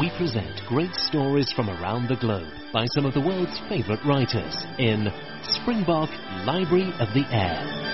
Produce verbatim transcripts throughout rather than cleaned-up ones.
we present great stories from around the globe by some of the world's favourite writers in Springbok Library of the Air.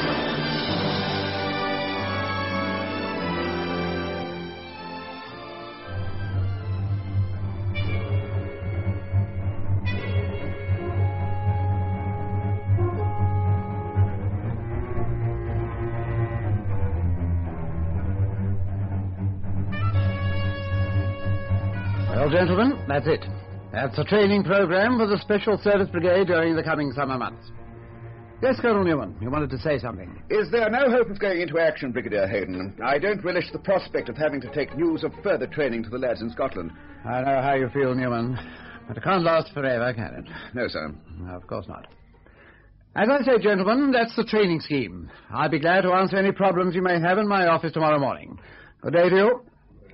Well, gentlemen, that's it. That's the training program for the Special Service Brigade during the coming summer months. Yes, Colonel Newman, you wanted to say something. Is there no hope of going into action, Brigadier Hayden? I don't relish the prospect of having to take news of further training to the lads in Scotland. I know how you feel, Newman, but it can't last forever, can it? No, sir. No, of course not. As I say, gentlemen, that's the training scheme. I'll be glad to answer any problems you may have in my office tomorrow morning. Good day to you.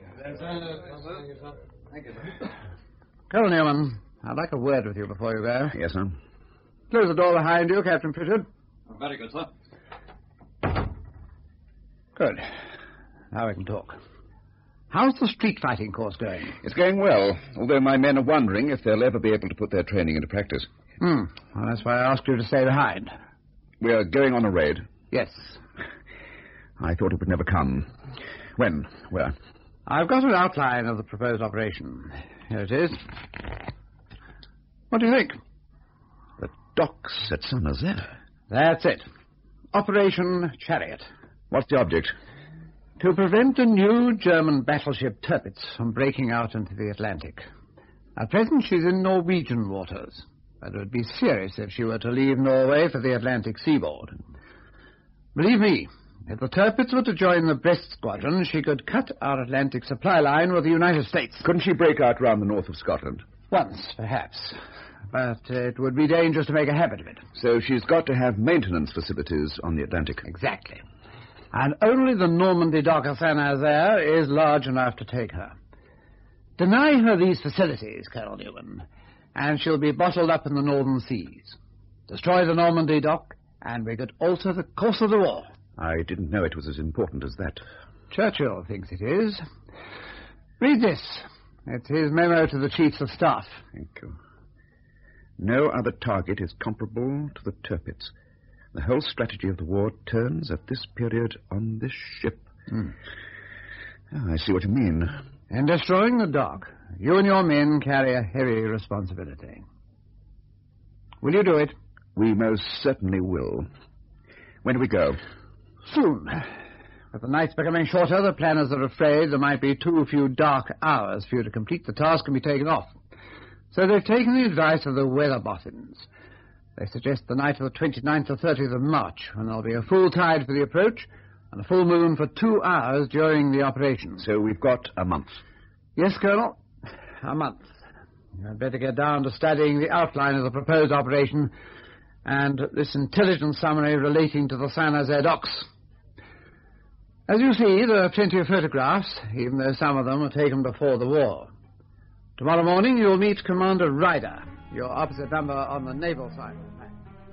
Thank you, sir. Colonel Newman, I'd like a word with you before you go. Yes, sir. Close the door behind you, Captain Pritchard. Oh, very good, sir. Good. Now we can talk. How's the street fighting course going? It's going well, although my men are wondering if they'll ever be able to put their training into practice. Hmm. Well, that's why I asked you to stay behind. We're going on a raid. Yes. I thought it would never come. When? Where? I've got an outline of the proposed operation. Here it is. What do you think? The docks at Saint-Nazaire. That's it. Operation Chariot. What's the object? To prevent a new German battleship Tirpitz from breaking out into the Atlantic. At present, she's in Norwegian waters, but it would be serious if she were to leave Norway for the Atlantic seaboard. Believe me, if the Tirpitz were to join the Brest Squadron, she could cut our Atlantic supply line with the United States. Couldn't she break out round the north of Scotland? Once, perhaps. But it would be dangerous to make a habit of it. So she's got to have maintenance facilities on the Atlantic. Exactly. And only the Normandy dock of Saint-Nazaire is large enough to take her. Deny her these facilities, Colonel Newman, and she'll be bottled up in the northern seas. Destroy the Normandy dock, and we could alter the course of the war. I didn't know it was as important as that. Churchill thinks it is. Read this. It's his memo to the Chiefs of Staff. Thank you. No other target is comparable to the Tirpitz. The whole strategy of the war turns at this period on this ship. Mm. Oh, I see what you mean. In destroying the dock, you and your men carry a heavy responsibility. Will you do it? We most certainly will. When do we go? Soon. With the nights becoming shorter, the planners are afraid there might be too few dark hours for you to complete the task and be taken off. So they've taken the advice of the weather boffins. They suggest the night of the twenty-ninth or thirtieth of March, when there'll be a full tide for the approach and a full moon for two hours during the operation. So we've got a month. Yes, Colonel, a month. You'd better get down to studying the outline of the proposed operation and this intelligence summary relating to the Saint-Nazaire docks. As you see, there are plenty of photographs, even though some of them were taken before the war. Tomorrow morning you'll meet Commander Ryder, your opposite number on the naval side of the map.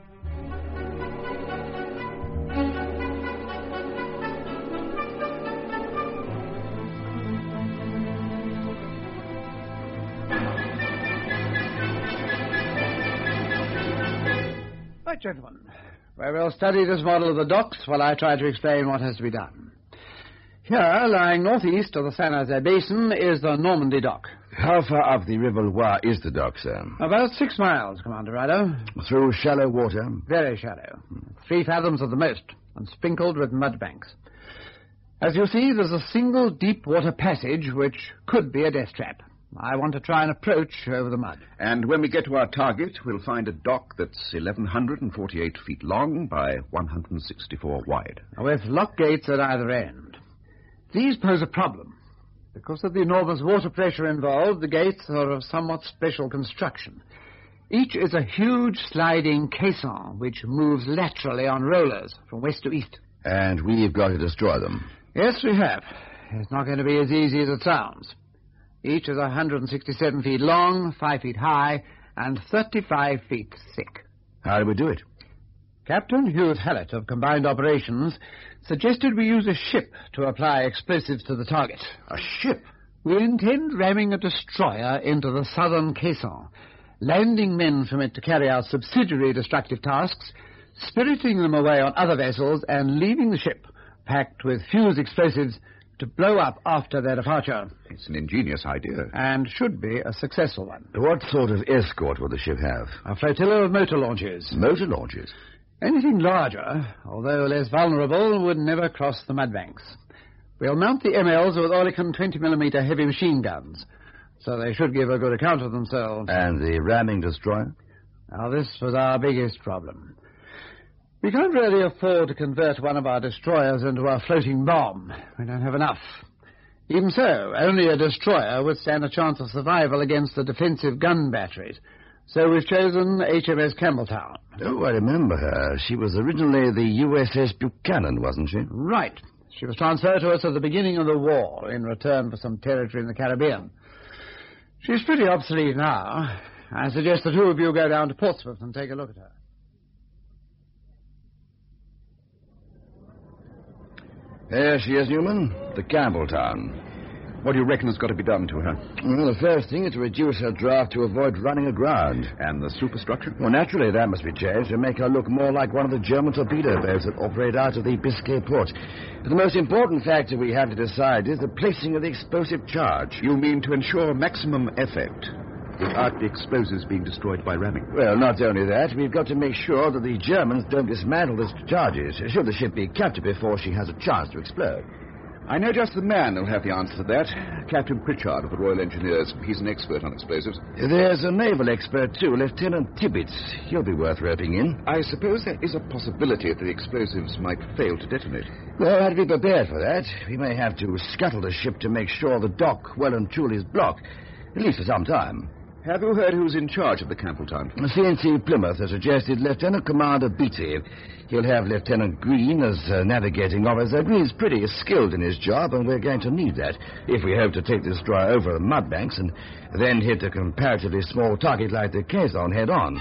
Right, gentlemen. We will study this model of the docks while I try to explain what has to be done. Here, lying northeast of the Saint-Nazaire basin, is the Normandy dock. How far up the River Loire is the dock, sir? About six miles, Commander Ryder. Through shallow water? Very shallow. Three fathoms at the most, and sprinkled with mud banks. As you see, there's a single deep water passage which could be a death trap. I want to try and approach over the mud. And when we get to our target, we'll find a dock that's eleven forty-eight feet long by one hundred sixty-four wide. With lock gates at either end. These pose a problem. Because of the enormous water pressure involved, the gates are of somewhat special construction. Each is a huge sliding caisson which moves laterally on rollers from west to east. And we've got to destroy them. Yes, we have. It's not going to be as easy as it sounds. Each is one hundred sixty-seven feet long, five feet high, and thirty-five feet thick. How do we do it? Captain Hughes Hallett of Combined Operations suggested we use a ship to apply explosives to the target. A ship? We intend ramming a destroyer into the southern caisson, landing men from it to carry out subsidiary destructive tasks, spiriting them away on other vessels, and leaving the ship, packed with fused explosives, to blow up after their departure. It's an ingenious idea. And should be a successful one. What sort of escort will the ship have? A flotilla of motor launches. Motor launches? Anything larger, although less vulnerable, would never cross the mudbanks. We'll mount the M Ls with Oerlikon twenty millimeter heavy machine guns, so they should give a good account of themselves. And the ramming destroyer? Now, this was our biggest problem. We can't really afford to convert one of our destroyers into a floating bomb. We don't have enough. Even so, only a destroyer would stand a chance of survival against the defensive gun batteries. So we've chosen H M S Campbelltown. Oh, I remember her. She was originally the U S S Buchanan, wasn't she? Right. She was transferred to us at the beginning of the war in return for some territory in the Caribbean. She's pretty obsolete now. I suggest the two of you go down to Portsmouth and take a look at her. There she is, Newman. The Campbelltown. What do you reckon has got to be done to her? Well, the first thing is to reduce her draft to avoid running aground. And the superstructure? Well, naturally, that must be changed to make her look more like one of the German torpedo boats that operate out of the Biscay port. But the most important factor we have to decide is the placing of the explosive charge. You mean to ensure maximum effect without the explosives being destroyed by ramming? Well, not only that, we've got to make sure that the Germans don't dismantle the charges, should the ship be captured before she has a chance to explode. I know just the man who'll have the answer to that. Captain Pritchard of the Royal Engineers. He's an expert on explosives. There's a naval expert, too, Lieutenant Tibbets. He'll be worth roping in. I suppose there is a possibility that the explosives might fail to detonate. We'll have to be prepared for that. We may have to scuttle the ship to make sure the dock well and truly is blocked, at least for some time. Have you heard who's in charge of the Campbelltown? C N C Plymouth has suggested Lieutenant Commander Beatty. He'll have Lieutenant Green as uh, navigating officer. Green's pretty skilled in his job, and we're going to need that if we hope to take the destroyer over the mudbanks and then hit a comparatively small target like the caisson head-on.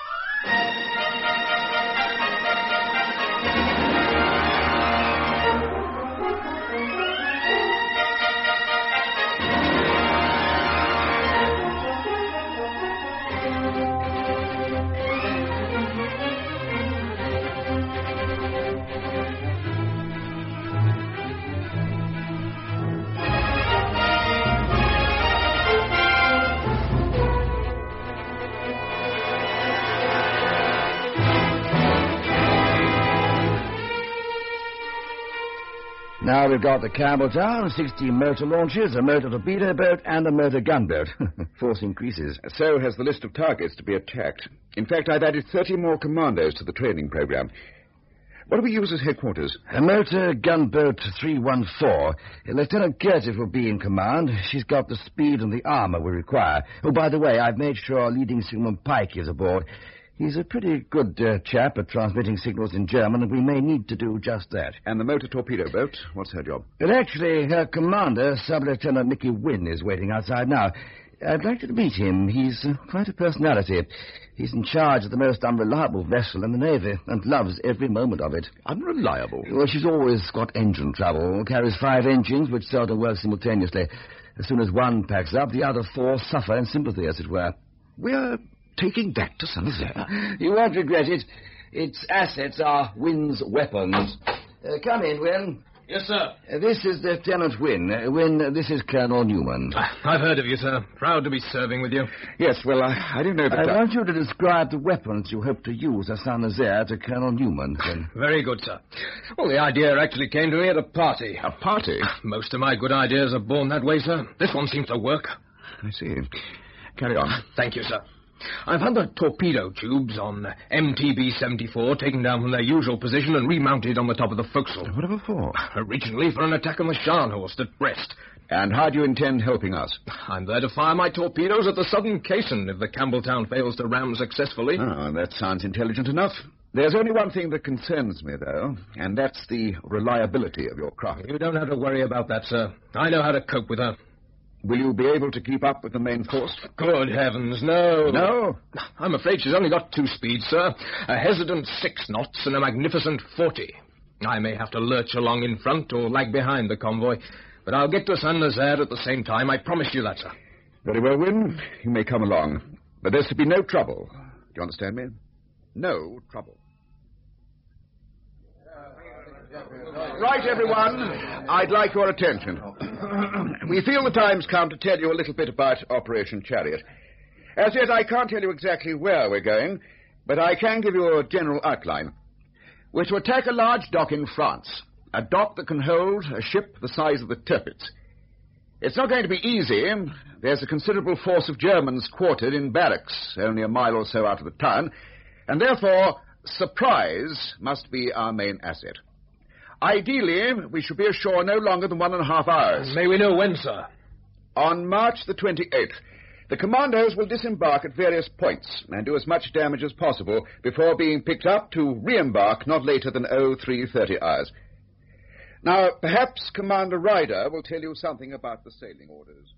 Now we've got the Campbelltown, sixteen motor launches, a motor torpedo boat, and a motor gunboat. Force increases. So has the list of targets to be attacked. In fact, I've added thirty more commandos to the training program. What do we use as headquarters? A motor gunboat three one four. Lieutenant Curtis will be in command. She's got the speed and the armor we require. Oh, by the way, I've made sure leading signalman Pike is aboard. He's a pretty good uh, chap at transmitting signals in German, and we may need to do just that. And the motor torpedo boat, what's her job? But actually, her commander, Sub-Lieutenant Mickey Wynne, is waiting outside now. I'd like you to meet him. He's uh, quite a personality. He's in charge of the most unreliable vessel in the Navy and loves every moment of it. Unreliable? Well, she's always got engine trouble. Carries five engines, which seldom work simultaneously. As soon as one packs up, the other four suffer in sympathy, as it were. We're taking that to Saint-Nazaire. You won't regret it. Its assets are Wynne's weapons. Uh, come in, Wynne. Yes, sir. Uh, this is Lieutenant Wynne. Uh, Wynne, uh, this is Colonel Newman. I've heard of you, sir. Proud to be serving with you. Yes, well, I, I don't know that... I I... want you to describe the weapons you hope to use at Saint-Nazaire to Colonel Newman, Wynne. Very good, sir. Well, the idea actually came to me at a party. A party? Most of my good ideas are born that way, sir. This one seems to work. I see. Carry on. Thank you, sir. I've had the torpedo tubes on M T B seventy-four taken down from their usual position and remounted on the top of the forecastle. Whatever for? Originally for an attack on the Scharnhorst at Brest. And how do you intend helping us? I'm there to fire my torpedoes at the southern caisson if the Campbelltown fails to ram successfully. Oh, that sounds intelligent enough. There's only one thing that concerns me, though, and that's the reliability of your craft. You don't have to worry about that, sir. I know how to cope with her. Will you be able to keep up with the main force? Good heavens, no. No? I'm afraid she's only got two speeds, sir. A hesitant six knots and a magnificent forty. I may have to lurch along in front or lag behind the convoy, But I'll get to Saint-Nazaire at the same time. I promise you that, sir. Very well, Wynne. You may come along. But there's to be no trouble. Do you understand me? No trouble. Right, everyone. I'd like your attention. We feel the time's come to tell you a little bit about Operation Chariot. As yet, I can't tell you exactly where we're going, but I can give you a general outline. We're to attack a large dock in France, a dock that can hold a ship the size of the Tirpitz. It's not going to be easy. There's a considerable force of Germans quartered in barracks, only a mile or so out of the town, and therefore surprise must be our main asset. Ideally, we should be ashore no longer than one and a half hours. May we know when, sir? On March the twenty-eighth. The commandos will disembark at various points and do as much damage as possible before being picked up to re-embark not later than oh three thirty hours. Now, perhaps Commander Ryder will tell you something about the sailing orders.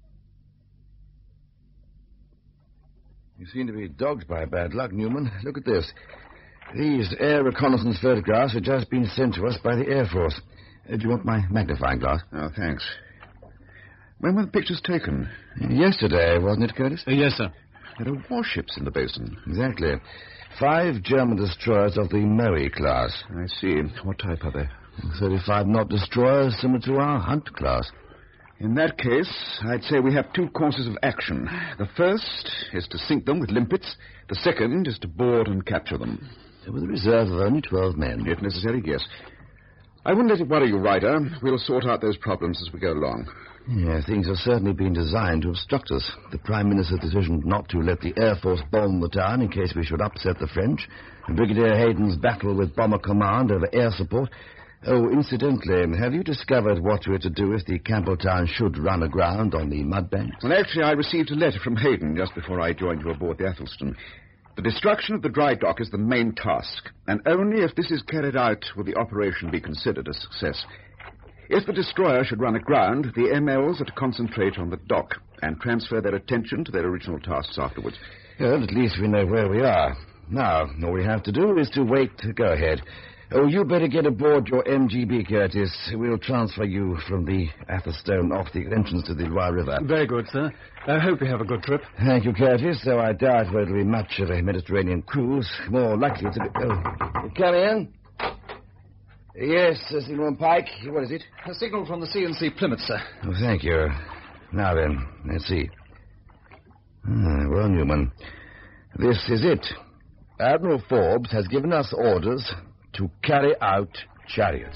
You seem to be dogged by bad luck, Newman. Look at this. These air reconnaissance photographs have just been sent to us by the Air Force. Uh, do you want my magnifying glass? Oh, thanks. When were the pictures taken? Yesterday, wasn't it, Curtis? Uh, yes, sir. There are warships in the basin. Exactly. Five German destroyers of the Moe class. I see. What type are they? thirty-five knot destroyers similar to our Hunt class. In that case, I'd say we have two courses of action. The first is to sink them with limpets. The second is to board and capture them. With a reserve of only twelve men. If necessary, yes. I wouldn't let it worry you, Ryder. We'll sort out those problems as we go along. Yeah, things have certainly been designed to obstruct us. The Prime Minister's decision not to let the Air Force bomb the town in case we should upset the French, and Brigadier Hayden's battle with Bomber Command over air support. Oh, incidentally, have you discovered what we're to do if the Campbelltown should run aground on the mudbanks? Well, actually, I received a letter from Hayden just before I joined you aboard the Athelstan. The destruction of the dry dock is the main task, and only if this is carried out will the operation be considered a success. If the destroyer should run aground, the M Ls are to concentrate on the dock and transfer their attention to their original tasks afterwards. Well, at least we know where we are. Now, all we have to do is to wait to go ahead. Oh, you better get aboard your M G B, Curtis. We'll transfer you from the Atherstone off the entrance to the Loire River. Very good, sir. I hope you have a good trip. Thank you, Curtis, though I doubt whether it'll be much of a Mediterranean cruise. More likely to be... Oh, come in. Yes, uh, Signalman Pike. What is it? A signal from the C and C Plymouth, sir. Oh, thank you. Now then, let's see. Ah, well, Newman, this is it. Admiral Forbes has given us orders to carry out Chariot.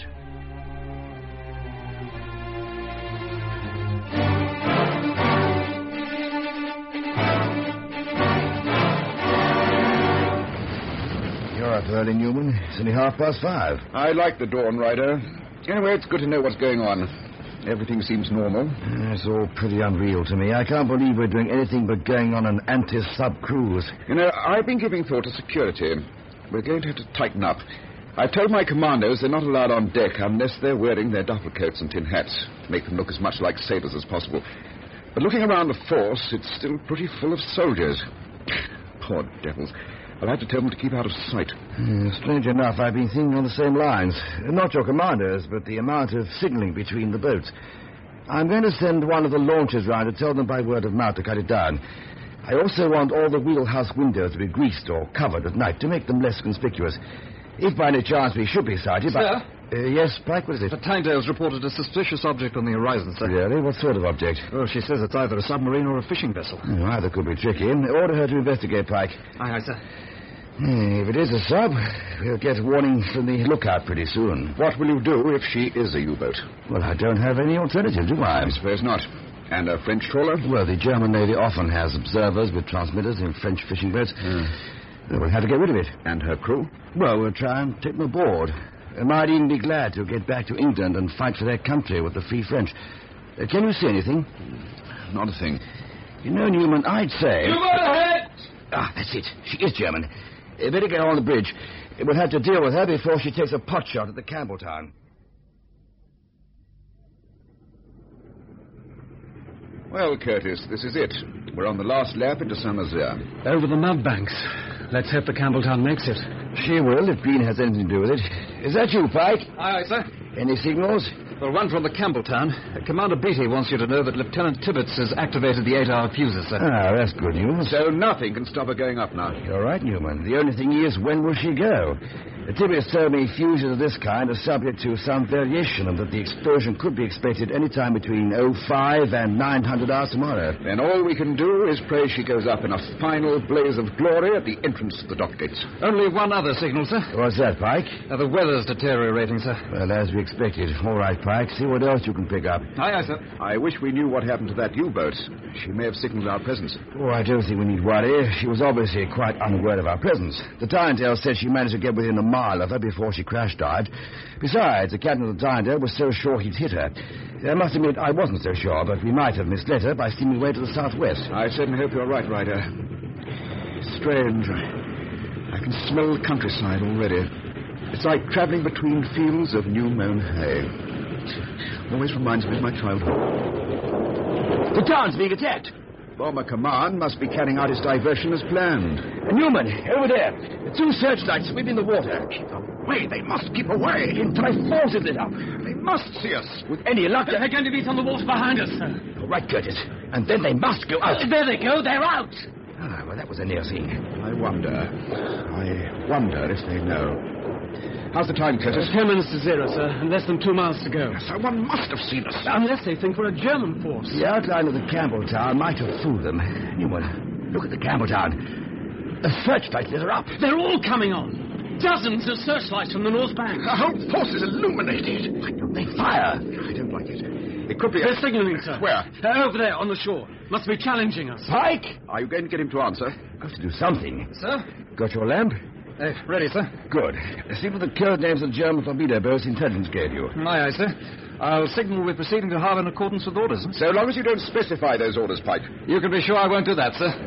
You're up early, Newman. It's only half past five. I like the dawn, Ryder. Anyway, it's good to know what's going on. Everything seems normal. It's all pretty unreal to me. I can't believe we're doing anything but going on an anti-sub cruise. You know, I've been giving thought to security. We're going to have to tighten up. I've told my commandos they're not allowed on deck unless they're wearing their duffel coats and tin hats to make them look as much like sailors as possible. But looking around the force, it's still pretty full of soldiers. Poor devils. I'll have to tell them to keep out of sight. Uh, strange enough, I've been thinking on the same lines. Not your commanders, but the amount of signalling between the boats. I'm going to send one of the launches round to tell them by word of mouth to cut it down. I also want all the wheelhouse windows to be greased or covered at night to make them less conspicuous. If by any chance we should be sighted... Sir? By... Uh, yes, Pike, what is it? The Tyndale's reported a suspicious object on the horizon, sir. Really? What sort of object? Well, she says it's either a submarine or a fishing vessel. Oh, either could be tricky. Order her to investigate, Pike. Aye, aye, sir. Hmm, if it is a sub, we'll get warning from the lookout pretty soon. What will you do if she is a U-boat? Well, I don't have any alternative, do I? I suppose not. And a French trawler? Well, the German Navy often has observers with transmitters in French fishing boats. Mm. We'll have to get rid of it. And her crew? Well, we'll try and take them aboard. They might even be glad to get back to England and fight for their country with the Free French. Uh, can you see anything? Not a thing. You know, Newman, I'd say... You go ahead! Ah, that's it. She is German. Uh, better get her on the bridge. We'll have to deal with her before she takes a pot shot at the Campbelltown. Well, Curtis, this is it. We're on the last lap into Saint-Nazaire. Over the mudbanks. Let's hope the Campbelltown makes it. She will, if Green has anything to do with it. Is that you, Pike? Aye, aye, sir. Any signals? Well, one from the Campbelltown. Uh, Commander Beatty wants you to know that Lieutenant Tibbets has activated the eight-hour fuses, sir. Ah, that's good news. So nothing can stop her going up now. You're right, Newman. The only thing is, when will she go? The Tibbets told me fuses of this kind are subject to some variation and that the explosion could be expected any time between oh five and nine hundred hours tomorrow. Then all we can do is pray she goes up in a final blaze of glory at the entrance to the dock gates. Only one other signal, sir. What's that, Pike? Uh, the weather's deteriorating, sir. Well, as we expected. All right, Pike. See what else you can pick up. Aye, aye, sir. I wish we knew what happened to that U-boat. She may have signaled our presence. Oh, I don't think we need worry. She was obviously quite unaware of our presence. The Tyndale said she managed to get within a mile of her before she crash-dived. Besides, the captain of the Tyndale was so sure he'd hit her. I must admit I wasn't so sure, but we might have misled her by steaming away to the southwest. I certainly hope you're right, Ryder. Strange. I can smell the countryside already. It's like travelling between fields of new-mown hay. Always reminds me of my childhood. The town's being attacked. Bomber Command must be carrying out his diversion as planned. Newman, over there. The two searchlights sweeping the water. Keep away. They must keep away. The entire force is lit up. They must see us. With any luck... They're going to be on the water behind us, sir. All right, Curtis. And then they must go out. There they go. They're out. Ah, well, that was a near thing. I wonder. I wonder if they know. How's the time, Curtis? Ten minutes to zero, sir, and less than two miles to go. Someone must have seen us. Unless they think we're a German force. The outline of the Campbelltown might have fooled them. Newman, look at the Campbelltown. The searchlights lit her up. They're all coming on. Dozens of searchlights from the north bank. The whole force is illuminated. Why don't they fire? I don't like it. It could be... They're signaling, sir. Where? Uh, over there, on the shore. Must be challenging us. Pike! Are you going to get him to answer? Got to do something. Sir? Got your lamp? Uh, ready, sir. Good. See what the code names of the German torpedo boats intelligence gave you. Aye, aye, sir. I'll signal we're proceeding to harbour in accordance with orders. So long as you don't specify those orders, Pike. You can be sure I won't do that, sir.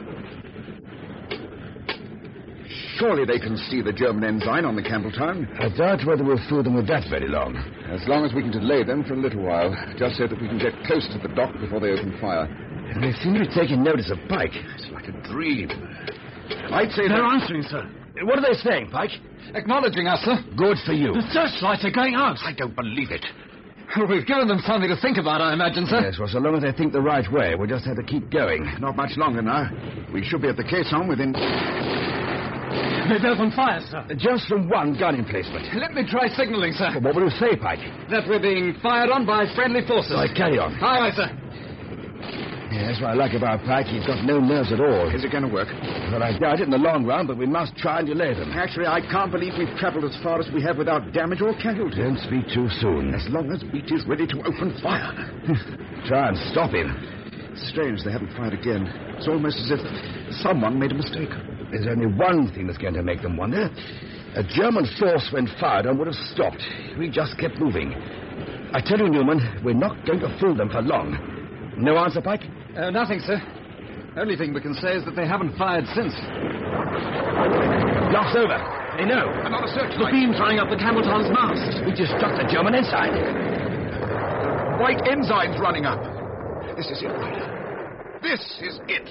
Surely they can see the German ensign on the Campbelltown. I doubt whether we'll fool them with that very long. As long as we can delay them for a little while, just so that we can get close to the dock before they open fire. And they seem to be taking notice of Pike. It's like a dream. I'd say They're that... answering, sir. What are they saying, Pike? Acknowledging us, sir. Good for you. The searchlights are going out. I don't believe it. Well, we've given them something to think about, I imagine, sir. Yes, well, so long as they think the right way, we'll just have to keep going. Not much longer now. We should be at the caisson within... They've opened fire, sir. Just from one gun emplacement. Let me try signalling, sir. Well, what will you say, Pike? That we're being fired on by friendly forces. Right, carry on. Aye, aye, sir. Yeah, that's what I like about Pike. He's got no nerves at all. Is it going to work? Well, I doubt it in the long run, but we must try and delay them. Actually, I can't believe we've travelled as far as we have without damage or casualty. Don't speak too soon. As long as Beatty's ready to open fire. Try and stop him. Strange they haven't fired again. It's almost as if someone made a mistake. There's only one thing that's going to make them wonder. A German force, when fired on, would have stopped. We just kept moving. I tell you, Newman, we're not going to fool them for long. No answer, Pike? Uh, nothing, sir. Only thing we can say is that they haven't fired since. Blast over. They know. Another The searchlight. beam's running up the Campbelltown's mast. We just struck the German ensign. White ensign's running up. This is it, Ryder. This is it.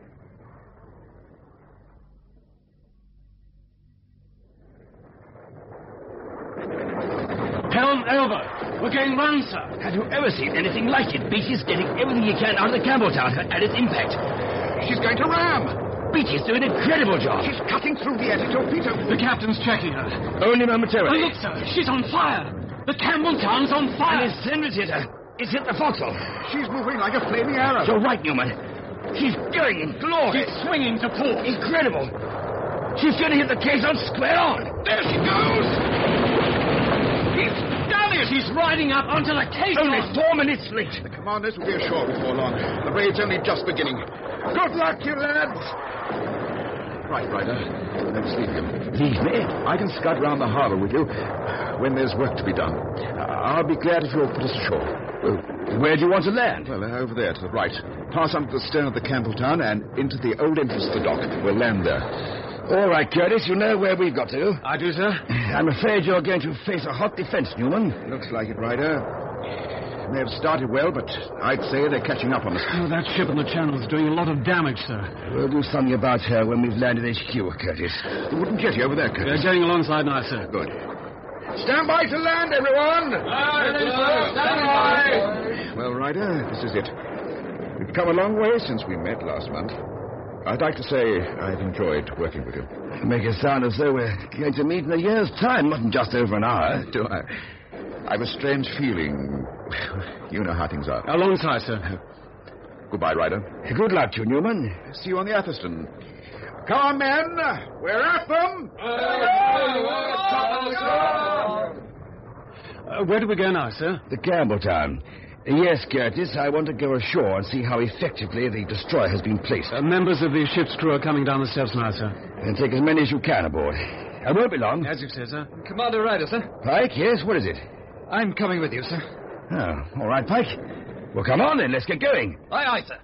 Helm over. We're getting run, sir. Have you ever seen anything like it? Beatty's getting everything he can out of the Campbelltown at its impact. She's going to ram. Beatty's doing an incredible job. She's cutting through the anti-torpedo. The captain's checking her. Only Oh, momentarily. look, sir. She's on fire. The Campbelltown's on And fire. his senders hit her. It's hit the forecastle. She's moving like a flaming arrow. You're right, Newman. She's going in glory. She's swinging to port. Incredible. She's going to hit the caisson square on. There she goes. He's done it. She's riding up onto the caisson. Only four minutes late. The commanders will be ashore before long. The raid's only just beginning. Good luck, you lads. Right, Ryder. Let's leave him. Leave me? I can scud round the harbour with you when there's work to be done. I'll be glad if you'll put us ashore. Well, where do you want to land? Well, uh, over there to the right. Pass under the stern of the Campbelltown and into the old entrance to the dock. We'll land there. All right, Curtis, you know where we've got to. I do, sir. I'm afraid you're going to face a hot defense, Newman. Looks like it, Ryder. May have started well, but I'd say they're catching up on us. Oh, that ship in the channel is doing a lot of damage, sir. We'll do something about her when we've landed H Q, Curtis. The wooden jetty over there, We're Curtis. going alongside now, sir. Good. Stand by to land, everyone! Stand by! Well, Ryder, this is it. We've come a long way since we met last month. I'd like to say I've enjoyed working with you. Make it sound as though we're going to meet in a year's time, not in just over an hour. Do I? I've a strange feeling. You know how things are. Alongside, sir. Goodbye, Ryder. Good luck to you, Newman. See you on the Atherstone. Come on, men. We're at them. Uh, where do we go now, sir? The Campbelltown. Yes, Curtis, I want to go ashore and see how effectively the destroyer has been placed. Uh, members of the ship's crew are coming down the steps now, sir. And take as many as you can aboard. I won't be long. As you said, sir. Commander Ryder, sir. Pike, yes, what is it? I'm coming with you, sir. Oh, all right, Pike. Well, come on then, let's get going. Aye, aye, sir.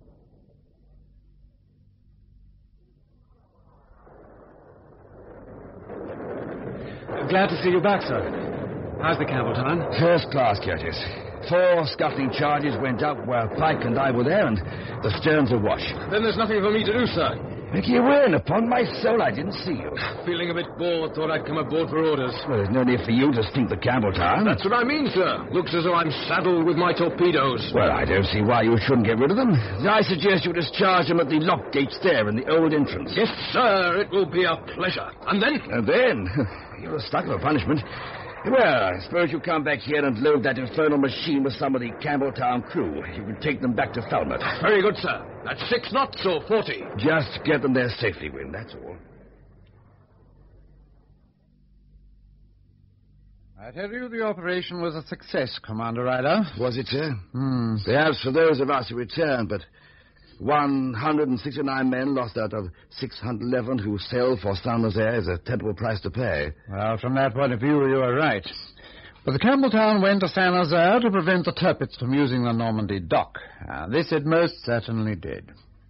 Glad to see you back, sir. How's the Campbelltown? First class, Curtis. Four scuffling charges went up while Pike and I were there, and the stern's awash. Then there's nothing for me to do, sir. Mickey, you were in. Upon my soul, I didn't see you. Feeling a bit bored, thought I'd come aboard for orders. Well, there's no need for you to stink the Campbelltown. That's what I mean, sir. Looks as though I'm saddled with my torpedoes. Well, I don't see why you shouldn't get rid of them. I suggest you discharge them at the lock gates there in the old entrance. Yes, sir. It will be a pleasure. And then? And then? You're a stuck of a punishment. Well, I suppose you come back here and load that infernal machine with some of the Campbelltown crew. You can take them back to Falmouth. Very good, sir. That's six knots or forty. Just get them there safely, Wynne, that's all. I tell you, the operation was a success, Commander Ryder. Was it, sir? Hmm. Perhaps for those of us who returned, but one hundred sixty-nine men lost out of six hundred eleven who sailed for Saint Nazaire is a terrible price to pay. Well, from that point of view, you are right. But the Campbelltown went to Saint Nazaire to prevent the Tirpitz from using the Normandy dock. And this it most certainly did.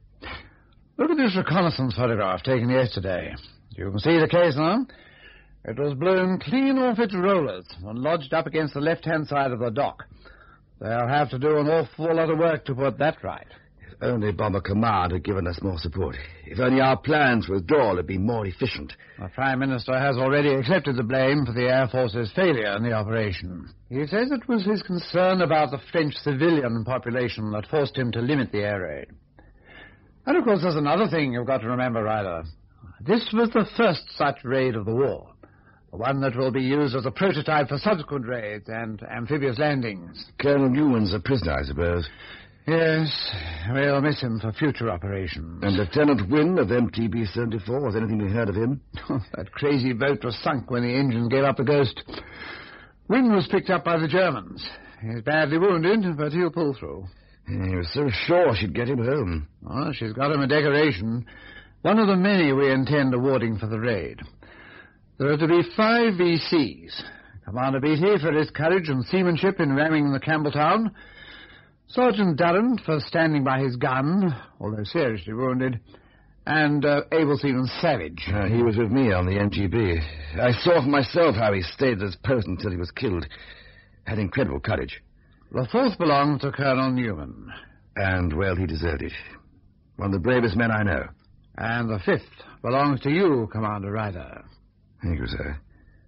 Look at this reconnaissance photograph taken yesterday. You can see the case now. It was blown clean off its rollers and lodged up against the left-hand side of the dock. They'll have to do an awful lot of work to put that right. If only Bomber Command had given us more support. If only our plans for withdrawal had been more efficient. The Prime Minister has already accepted the blame for the Air Force's failure in the operation. He says it was his concern about the French civilian population that forced him to limit the air raid. And, of course, there's another thing you've got to remember, Ryder. This was the first such raid of the war. The one that will be used as a prototype for subsequent raids and amphibious landings. Colonel Newman's a prisoner, I suppose. Yes, we'll miss him for future operations. And Lieutenant Wynne of M T B seventy-four, has anything been heard of him? That crazy boat was sunk when the engines gave up the ghost. Wynne was picked up by the Germans. He's badly wounded, but he'll pull through. He was so sure she'd get him home. Well, she's got him a decoration. One of the many we intend awarding for the raid. There are to be five V Cs. Commander Beatty for his courage and seamanship in ramming the Campbelltown. Sergeant Durrant for standing by his gun, although seriously wounded, and uh, Able Seaman Savage. Uh, he was with me on the M G B. I saw for myself how he stayed at his post until he was killed. Had incredible courage. The fourth belongs to Colonel Newman. And, well, he deserved it. One of the bravest men I know. And the fifth belongs to you, Commander Ryder. Thank you, sir.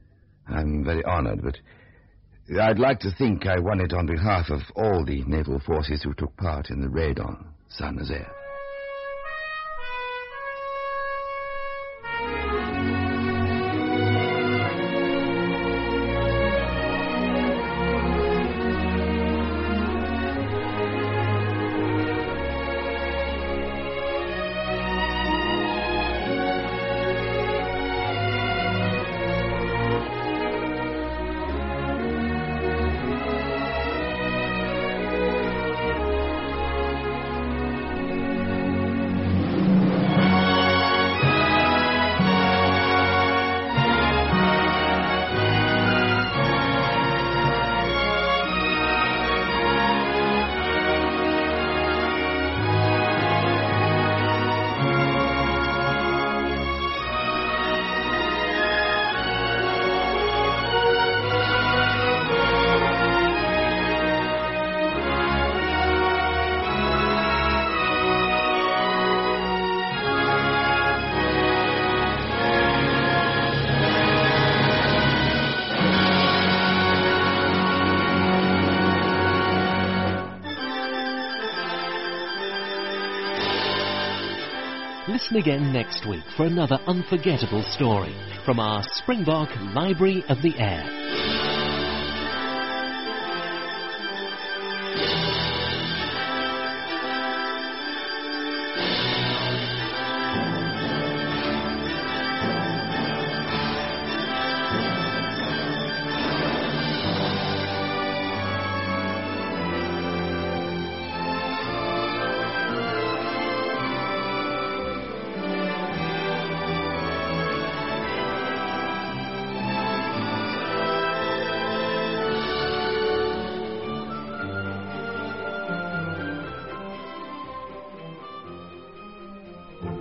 I'm very honored, but I'd like to think I won it on behalf of all the naval forces who took part in the raid on Saint Nazaire. Listen again next week for another unforgettable story from our Springbok Library of the Air.